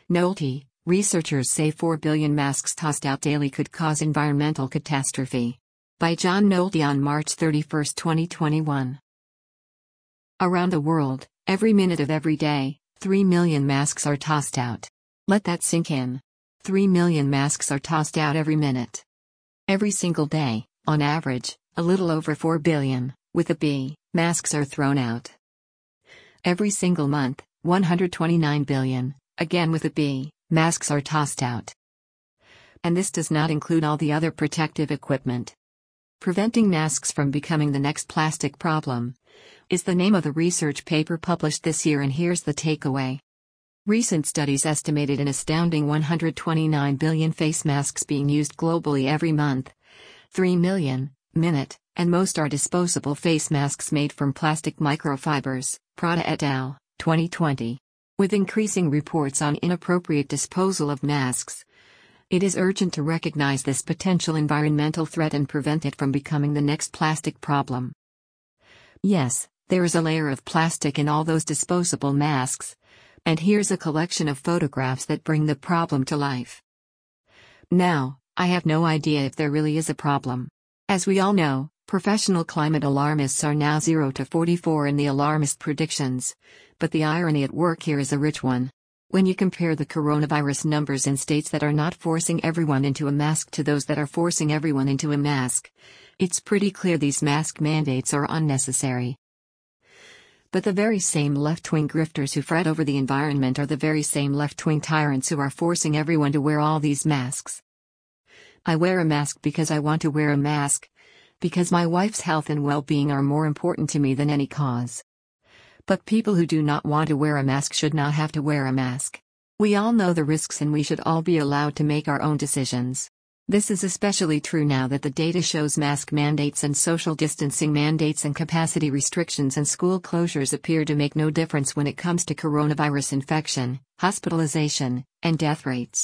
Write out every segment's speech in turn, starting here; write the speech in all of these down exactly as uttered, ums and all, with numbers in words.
Nolte, researchers say four billion masks tossed out daily could cause environmental catastrophe. By John Nolte on March thirty-first, twenty twenty-one. Around the world, every minute of every day, three million masks are tossed out. Let that sink in. three million masks are tossed out every minute. Every single day, on average, a little over four billion, with a B, masks are thrown out. Every single month, one hundred twenty-nine billion, again with a B, masks are tossed out. And this does not include all the other protective equipment. Preventing masks from becoming the next plastic problem is the name of the research paper published this year, and here's the takeaway. Recent studies estimated an astounding one hundred twenty-nine billion face masks being used globally every month. three million, minute, and most are disposable face masks made from plastic microfibers, Prada et al., twenty twenty. With increasing reports on inappropriate disposal of masks, it is urgent to recognize this potential environmental threat and prevent it from becoming the next plastic problem. Yes, there is a layer of plastic in all those disposable masks, and here's a collection of photographs that bring the problem to life. Now, I have no idea if there really is a problem. As we all know, professional climate alarmists are now zero to forty-four in the alarmist predictions, but the irony at work here is a rich one. When you compare the coronavirus numbers in states that are not forcing everyone into a mask to those that are forcing everyone into a mask, it's pretty clear these mask mandates are unnecessary. But the very same left-wing grifters who fret over the environment are the very same left-wing tyrants who are forcing everyone to wear all these masks. I wear a mask because I want to wear a mask, because my wife's health and well-being are more important to me than any cause. But people who do not want to wear a mask should not have to wear a mask. We all know the risks and we should all be allowed to make our own decisions. This is especially true now that the data shows mask mandates and social distancing mandates and capacity restrictions and school closures appear to make no difference when it comes to coronavirus infection, hospitalization, and death rates.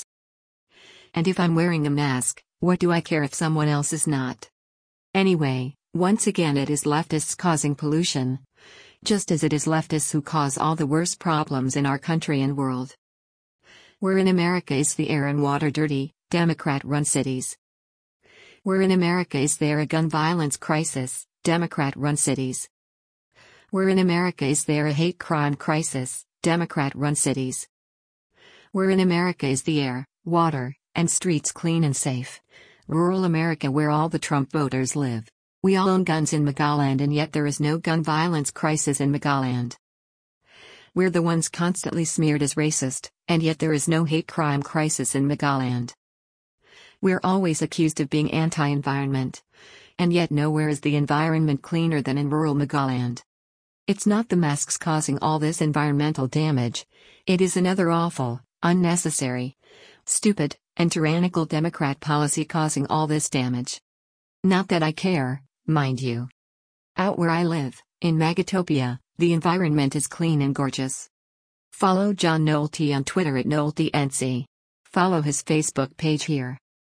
And if I'm wearing a mask, what do I care if someone else is not? Anyway, once again it is leftists causing pollution, just as it is leftists who cause all the worst problems in our country and world. Where in America is the air and water dirty, Democrat-run cities? Where in America is there a gun violence crisis, Democrat-run cities? Where in America is there a hate crime crisis, Democrat-run cities? Where in America is the air, water, and streets clean and safe? Rural America, where all the Trump voters live. We all own guns in Magaland and yet there is no gun violence crisis in Magaland. We're the ones constantly smeared as racist, and yet there is no hate crime crisis in Magaland. We're always accused of being anti-environment, and yet nowhere is the environment cleaner than in rural Magaland. It's not the masks causing all this environmental damage, it is another awful, unnecessary, stupid, and tyrannical Democrat policy causing all this damage. Not that I care, mind you. Out where I live, in Magatopia, the environment is clean and gorgeous. Follow John Nolte on Twitter at NolteNC. Follow his Facebook page here.